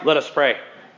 Let us pray.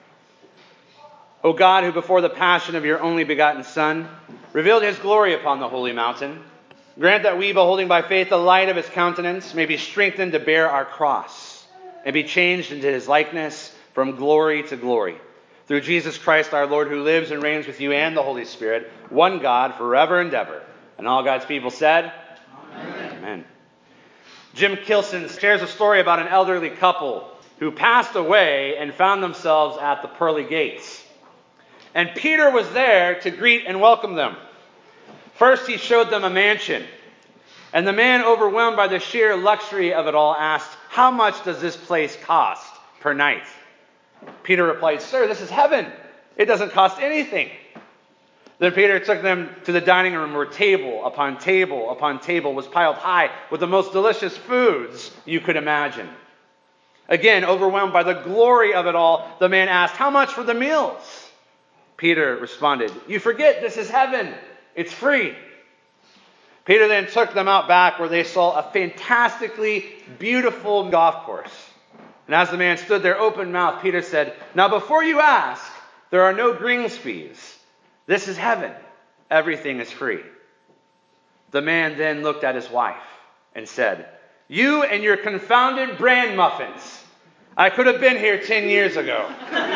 O God, who before the passion of your only begotten Son revealed his glory upon the holy mountain, grant that we, beholding by faith the light of his countenance, may be strengthened to bear our cross and be changed into his likeness from glory to glory. Through Jesus Christ our Lord, who lives and reigns with you and the Holy Spirit, one God, forever and ever. And all God's people said, Amen. Amen. Jim Kilson shares a story about an elderly couple who passed away and found themselves at the pearly gates. And Peter was there to greet and welcome them. First, he showed them a mansion. And the man, overwhelmed by the sheer luxury of it all, asked, "How much does this place cost per night?" Peter replied, "Sir, this is heaven. It doesn't cost anything." Then Peter took them to the dining room where table upon table upon table was piled high with the most delicious foods you could imagine. Again, overwhelmed by the glory of it all, the man asked, "How much for the meals?" Peter responded, "You forget this is heaven. It's free." Peter then took them out back where they saw a fantastically beautiful golf course. And as the man stood there open mouthed, Peter said, "Now before you ask, there are no greens fees. This is heaven. Everything is free." The man then looked at his wife and said, "You and your confounded bran muffins. I could have been here 10 years ago."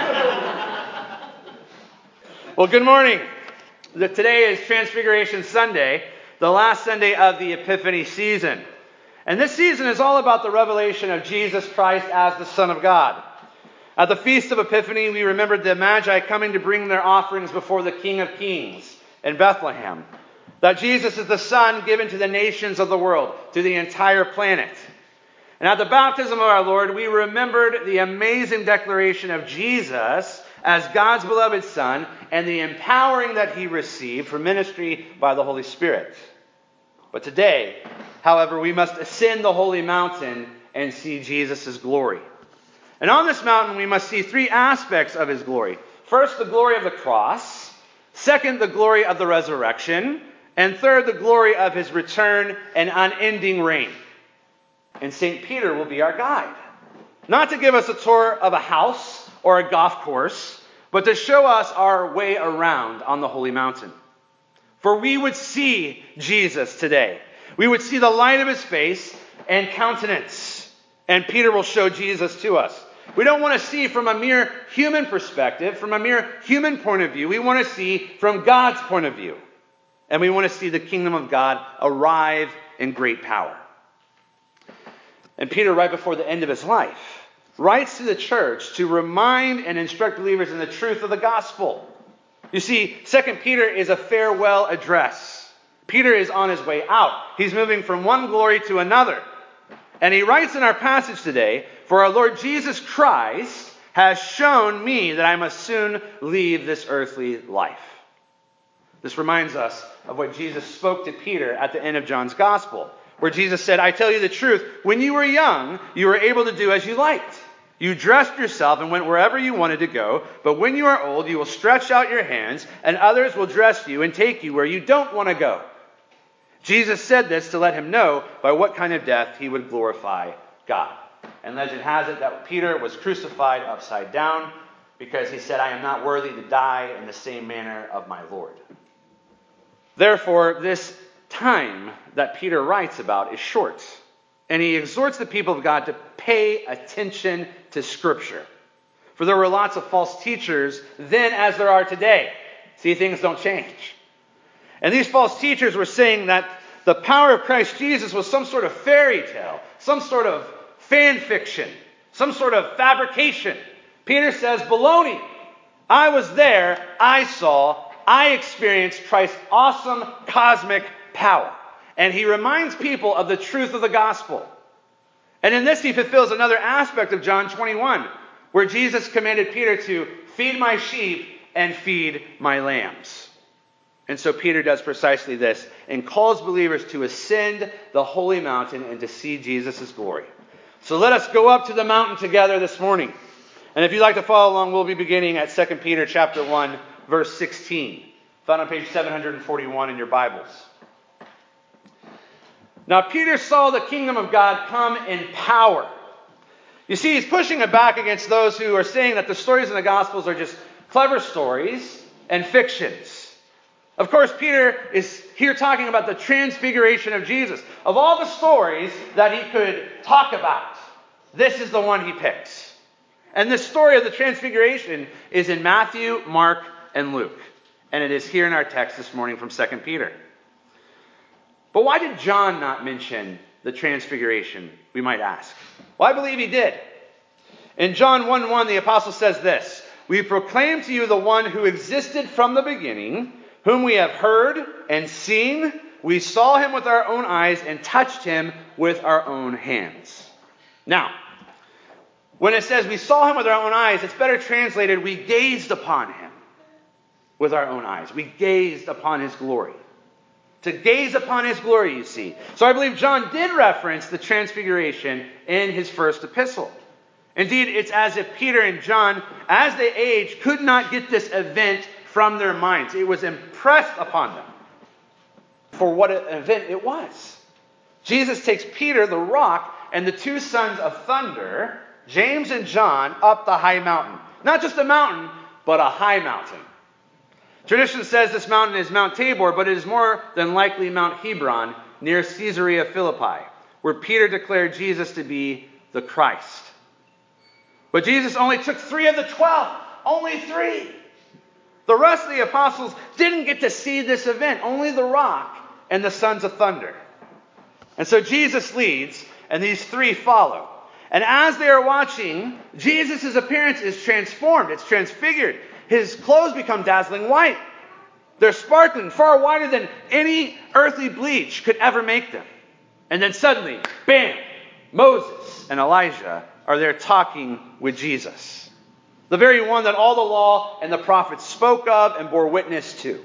Well, good morning. Today is Transfiguration Sunday, the last Sunday of the Epiphany season. And this season is all about the revelation of Jesus Christ as the Son of God. At the Feast of Epiphany, we remembered the Magi coming to bring their offerings before the King of Kings in Bethlehem. That Jesus is the Son given to the nations of the world, to the entire planet. And at the baptism of our Lord, we remembered the amazing declaration of Jesus as God's beloved Son and the empowering that he received for ministry by the Holy Spirit. But today, however, we must ascend the holy mountain and see Jesus' glory. And on this mountain, we must see three aspects of his glory. First, the glory of the cross. Second, the glory of the resurrection. And third, the glory of his return and unending reign. And St. Peter will be our guide. Not to give us a tour of a house or a golf course, but to show us our way around on the holy mountain. For we would see Jesus today. We would see the light of his face and countenance. And Peter will show Jesus to us. We don't want to see from a mere human perspective, from a mere human point of view. We want to see from God's point of view. And we want to see the kingdom of God arrive in great power. And Peter, right before the end of his life, writes to the church to remind and instruct believers in the truth of the gospel. You see, 2 Peter is a farewell address. Peter is on his way out. He's moving from one glory to another. And he writes in our passage today, "For our Lord Jesus Christ has shown me that I must soon leave this earthly life." This reminds us of what Jesus spoke to Peter at the end of John's Gospel, where Jesus said, "I tell you the truth, when you were young, you were able to do as you liked. You dressed yourself and went wherever you wanted to go, but when you are old, you will stretch out your hands, and others will dress you and take you where you don't want to go." Jesus said this to let him know by what kind of death he would glorify God. And legend has it that Peter was crucified upside down because he said, "I am not worthy to die in the same manner of my Lord." Therefore, this time that Peter writes about is short. And he exhorts the people of God to pay attention to Scripture. For there were lots of false teachers then as there are today. See, things don't change. And these false teachers were saying that the power of Christ Jesus was some sort of fairy tale, some sort of fan fiction, some sort of fabrication. Peter says, baloney. I was there, I saw, I experienced Christ's awesome cosmic power. And he reminds people of the truth of the gospel. And in this he fulfills another aspect of John 21, where Jesus commanded Peter to feed my sheep and feed my lambs. And so Peter does precisely this and calls believers to ascend the holy mountain and to see Jesus' glory. So let us go up to the mountain together this morning. And if you'd like to follow along, we'll be beginning at 2 Peter chapter 1, verse 16, found on page 741 in your Bibles. Now Peter saw the kingdom of God come in power. You see, he's pushing it back against those who are saying that the stories in the Gospels are just clever stories and fictions. Of course, Peter is here talking about the transfiguration of Jesus. Of all the stories that he could talk about, this is the one he picks. And the story of the transfiguration is in Matthew, Mark, and Luke. And it is here in our text this morning from 2 Peter. But why did John not mention the transfiguration, we might ask? Well, I believe he did. In John 1:1, the apostle says this: "We proclaim to you the one who existed from the beginning, whom we have heard and seen. We saw him with our own eyes and touched him with our own hands." Now, when it says we saw him with our own eyes, it's better translated, we gazed upon him with our own eyes. We gazed upon his glory. To gaze upon his glory, you see. So I believe John did reference the transfiguration in his first epistle. Indeed, it's as if Peter and John, as they aged, could not get this event from their minds. It was impressed upon them for what an event it was. Jesus takes Peter, the rock, and the two sons of thunder, James and John, up the high mountain. Not just a mountain, but a high mountain. Tradition says this mountain is Mount Tabor, but it is more than likely Mount Hebron, near Caesarea Philippi, where Peter declared Jesus to be the Christ. But Jesus only took 3 of the 12. Only 3. The rest of the apostles didn't get to see this event. Only the rock and the sons of thunder. And so Jesus leads, and these 3 follow. And as they are watching, Jesus' appearance is transformed. It's transfigured. His clothes become dazzling white. They're sparkling, far whiter than any earthly bleach could ever make them. And then suddenly, bam, Moses and Elijah are there talking with Jesus. The very one that all the law and the prophets spoke of and bore witness to.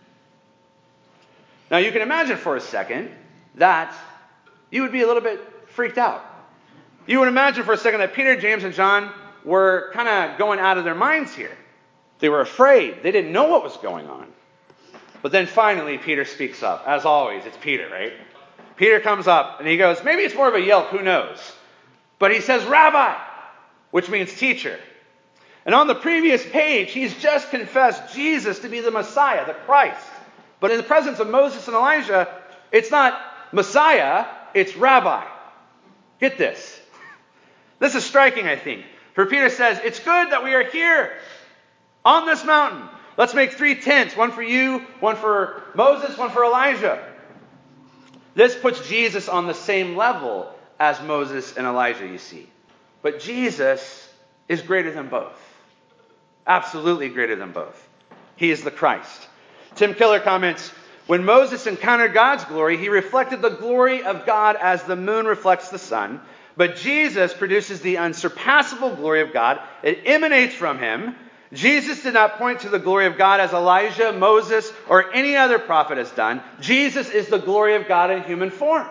Now you can imagine for a second that you would be a little bit freaked out. You would imagine for a second that Peter, James, and John were kind of going out of their minds here. They were afraid. They didn't know what was going on. But then finally Peter speaks up. As always, it's Peter, right? Peter comes up and he goes, maybe it's more of a yelp, who knows? But he says, "Rabbi," which means teacher. And on the previous page, he's just confessed Jesus to be the Messiah, the Christ. But in the presence of Moses and Elijah, it's not Messiah, it's Rabbi. Get this. This is striking, I think. For Peter says, it's good that we are here on this mountain. Let's make 3 tents, one for you, one for Moses, one for Elijah. This puts Jesus on the same level as Moses and Elijah, you see. But Jesus is greater than both. Absolutely greater than both. He is the Christ. Tim Keller comments, when Moses encountered God's glory, he reflected the glory of God as the moon reflects the sun. But Jesus produces the unsurpassable glory of God. It emanates from him. Jesus did not point to the glory of God as Elijah, Moses, or any other prophet has done. Jesus is the glory of God in human form.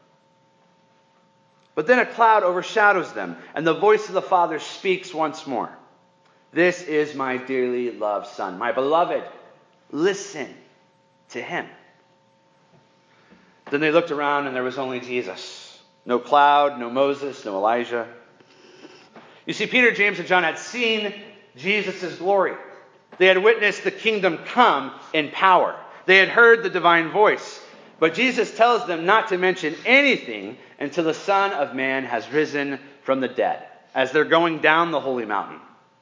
But then a cloud overshadows them, and the voice of the Father speaks once more. "This is my dearly loved Son, my beloved. Listen to him." Then they looked around, and there was only Jesus. No cloud, no Moses, no Elijah. You see, Peter, James, and John had seen Jesus' glory. They had witnessed the kingdom come in power. They had heard the divine voice. But Jesus tells them not to mention anything until the Son of Man has risen from the dead, as they're going down the holy mountain.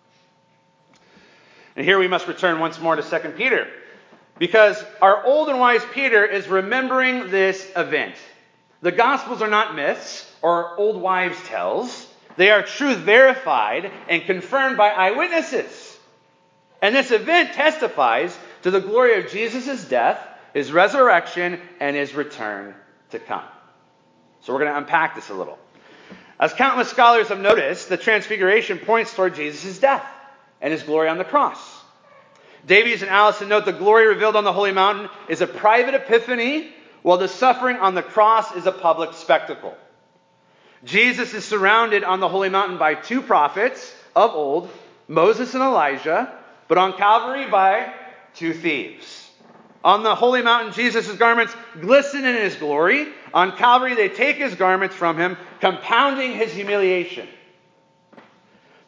And here we must return once more to 2 Peter, because our old and wise Peter is remembering this event. The Gospels are not myths or old wives' tales. They are truth verified and confirmed by eyewitnesses. And this event testifies to the glory of Jesus' death, his resurrection, and his return to come. So we're going to unpack this a little. As countless scholars have noticed, the transfiguration points toward Jesus' death and his glory on the cross. Davies and Allison note the glory revealed on the holy mountain is a private epiphany, while the suffering on the cross is a public spectacle. Jesus is surrounded on the holy mountain by 2 prophets of old, Moses and Elijah, but on Calvary by 2 thieves. On the holy mountain, Jesus' garments glisten in his glory. On Calvary, they take his garments from him, compounding his humiliation.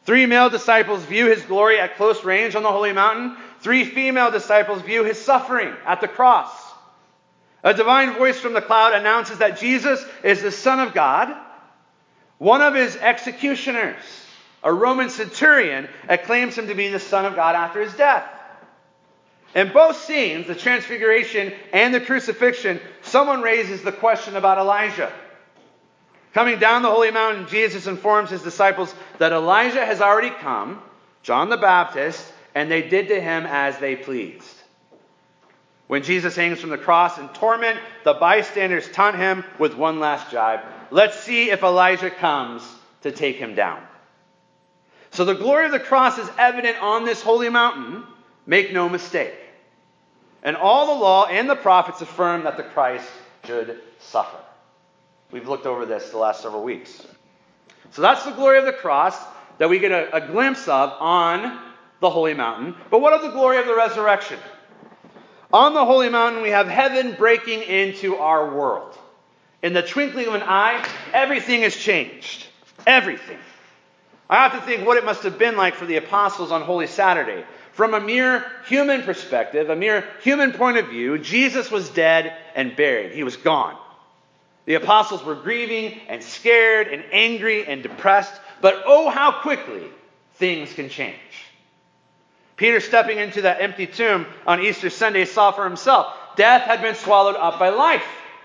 3 male disciples view his glory at close range on the holy mountain. 3 female disciples view his suffering at the cross. A divine voice from the cloud announces that Jesus is the Son of God. One of his executioners, a Roman centurion, acclaims him to be the Son of God after his death. In both scenes, the transfiguration and the crucifixion, someone raises the question about Elijah. Coming down the holy mountain, Jesus informs his disciples that Elijah has already come, John the Baptist, and they did to him as they pleased. When Jesus hangs from the cross in torment, the bystanders taunt him with one last jibe. Let's see if Elijah comes to take him down. So the glory of the cross is evident on this holy mountain. Make no mistake. And all the law and the prophets affirm that the Christ should suffer. We've looked over this the last several weeks. So that's the glory of the cross that we get a glimpse of on the holy mountain. But what of the glory of the resurrection? On the holy mountain, we have heaven breaking into our world. In the twinkling of an eye, everything has changed. Everything. I have to think what it must have been like for the apostles on Holy Saturday. From a mere human perspective, a mere human point of view, Jesus was dead and buried. He was gone. The apostles were grieving and scared and angry and depressed. But oh, how quickly things can change. Peter, stepping into that empty tomb on Easter Sunday, saw for himself death had been swallowed up by life.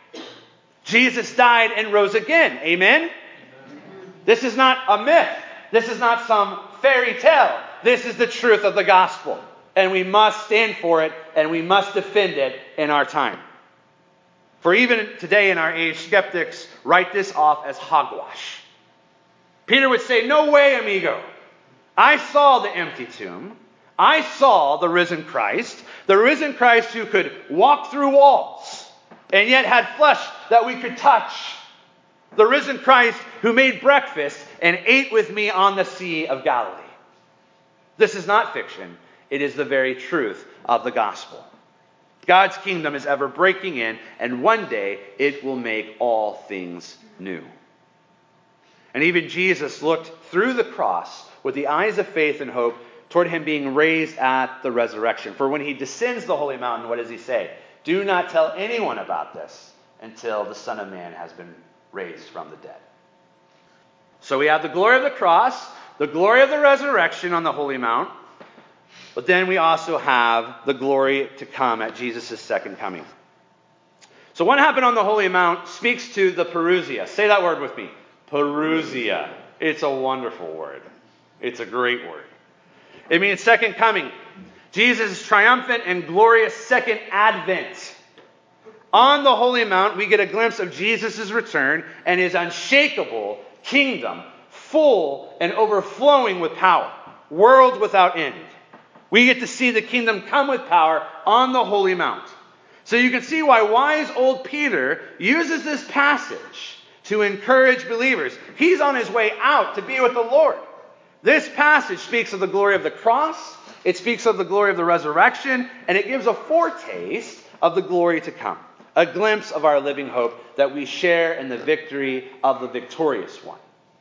Jesus died and rose again. Amen? This is not a myth. This is not some fairy tale. This is the truth of the gospel. And we must stand for it, and we must defend it in our time. For even today in our age, skeptics write this off as hogwash. Peter would say, no way, amigo. I saw the empty tomb. I saw the risen Christ who could walk through walls and yet had flesh that we could touch. The risen Christ who made breakfast and ate with me on the Sea of Galilee. This is not fiction. It is the very truth of the gospel. God's kingdom is ever breaking in, and one day it will make all things new. And even Jesus looked through the cross with the eyes of faith and hope toward him being raised at the resurrection. For when he descends the holy mountain, what does he say? Do not tell anyone about this until the Son of Man has been raised from the dead. So we have the glory of the cross, the glory of the resurrection on the holy mount, but then we also have the glory to come at Jesus' second coming. So what happened on the holy mount speaks to the parousia. Say that word with me. Parousia. It's a wonderful word. It's a great word. It means second coming. Jesus' triumphant and glorious second advent. On the holy mount, we get a glimpse of Jesus' return and his unshakable kingdom, full and overflowing with power, world without end. We get to see the kingdom come with power on the holy mount. So you can see why wise old Peter uses this passage to encourage believers. He's on his way out to be with the Lord. This passage speaks of the glory of the cross, it speaks of the glory of the resurrection, and it gives a foretaste of the glory to come. A glimpse of our living hope that we share in the victory of the victorious one.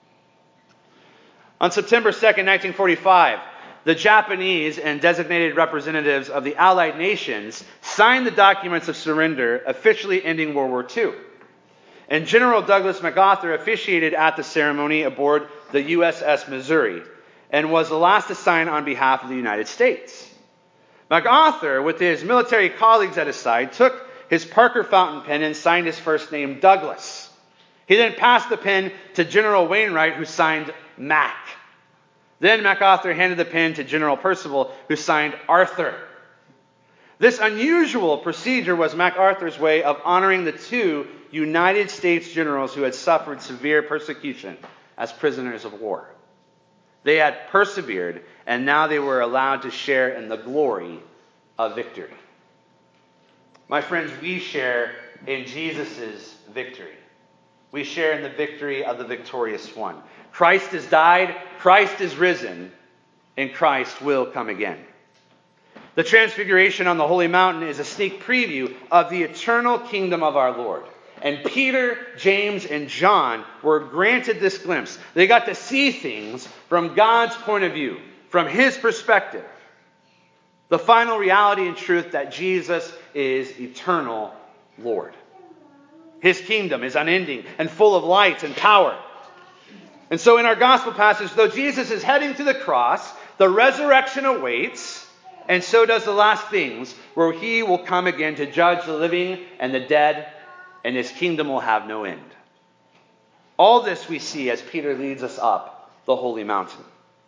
On September 2nd, 1945, the Japanese and designated representatives of the Allied nations signed the documents of surrender, officially ending World War II. And General Douglas MacArthur officiated at the ceremony aboard the USS Missouri and was the last to sign on behalf of the United States. MacArthur, with his military colleagues at his side, took his Parker fountain pen and signed his first name Douglas. He then passed the pen to General Wainwright, who signed Mac. Then MacArthur handed the pen to General Percival, who signed Arthur. This unusual procedure was MacArthur's way of honoring the two United States generals who had suffered severe persecution as prisoners of war. They had persevered, and now they were allowed to share in the glory of victory. My friends, we share in Jesus' victory. We share in the victory of the victorious one. Christ has died, Christ is risen, and Christ will come again. The transfiguration on the holy mountain is a sneak preview of the eternal kingdom of our Lord. And Peter, James, and John were granted this glimpse. They got to see things from God's point of view, from his perspective. The final reality and truth that Jesus is eternal Lord. His kingdom is unending and full of light and power. And so in our gospel passage, though Jesus is heading to the cross, the resurrection awaits, and so does the last things, where he will come again to judge the living and the dead, and his kingdom will have no end. All this we see as Peter leads us up the holy mountain.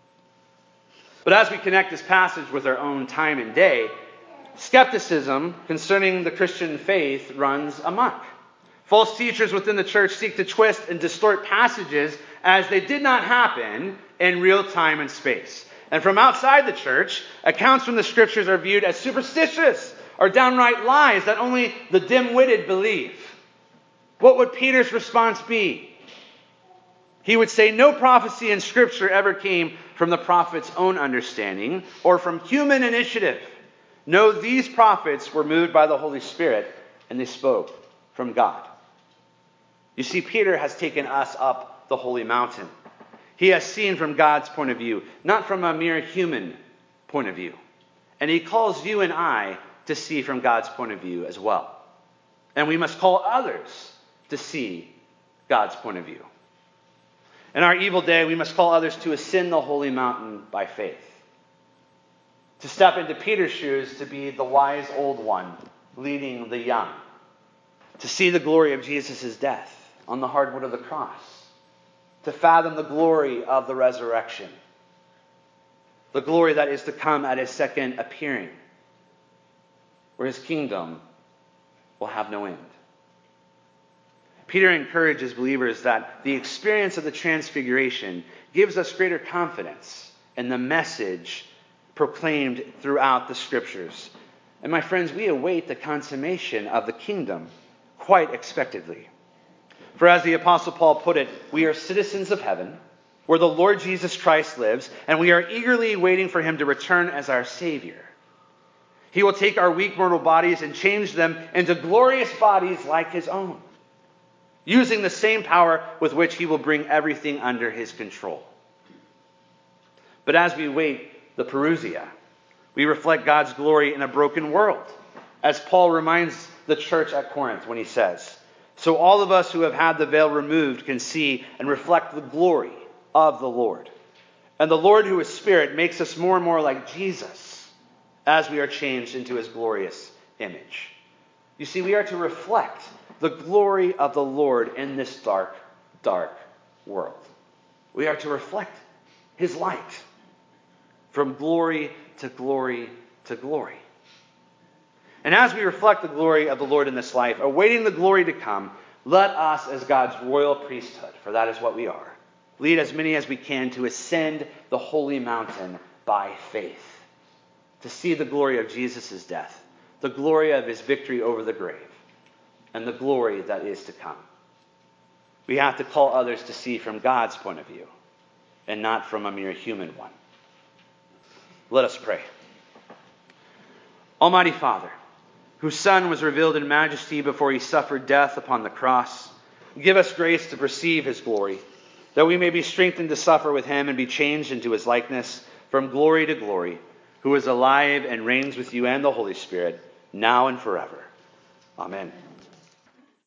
But as we connect this passage with our own time and day, skepticism concerning the Christian faith runs amok. False teachers within the church seek to twist and distort passages as they did not happen in real time and space. And from outside the church, accounts from the scriptures are viewed as superstitious or downright lies that only the dim-witted believe. What would Peter's response be? He would say no prophecy in Scripture ever came from the prophet's own understanding or from human initiative. No, these prophets were moved by the Holy Spirit and they spoke from God. You see, Peter has taken us up the holy mountain. He has seen from God's point of view, not from a mere human point of view. And he calls you and I to see from God's point of view as well. And we must call others to see God's point of view. In our evil day, we must call others to ascend the holy mountain by faith. To step into Peter's shoes, to be the wise old one leading the young. To see the glory of Jesus' death on the hardwood of the cross. To fathom the glory of the resurrection. The glory that is to come at his second appearing, where his kingdom will have no end. Peter encourages believers that the experience of the transfiguration gives us greater confidence in the message proclaimed throughout the scriptures. And my friends, we await the consummation of the kingdom quite expectedly. For as the Apostle Paul put it, we are citizens of heaven, where the Lord Jesus Christ lives, and we are eagerly waiting for him to return as our Savior. He will take our weak mortal bodies and change them into glorious bodies like his own, using the same power with which he will bring everything under his control. But as we wait the parousia, we reflect God's glory in a broken world, as Paul reminds the church at Corinth when he says, "So all of us who have had the veil removed can see and reflect the glory of the Lord. And the Lord, who is Spirit, makes us more and more like Jesus as we are changed into his glorious image." You see, we are to reflect the glory of the Lord in this dark, dark world. We are to reflect his light from glory to glory to glory. And as we reflect the glory of the Lord in this life, awaiting the glory to come, let us, as God's royal priesthood, for that is what we are, lead as many as we can to ascend the holy mountain by faith, to see the glory of Jesus' death, the glory of his victory over the grave, and the glory that is to come. We have to call others to see from God's point of view, and not from a mere human one. Let us pray. Almighty Father, whose Son was revealed in majesty before he suffered death upon the cross, give us grace to perceive his glory, that we may be strengthened to suffer with him and be changed into his likeness from glory to glory, who is alive and reigns with you and the Holy Spirit, now and forever. Amen.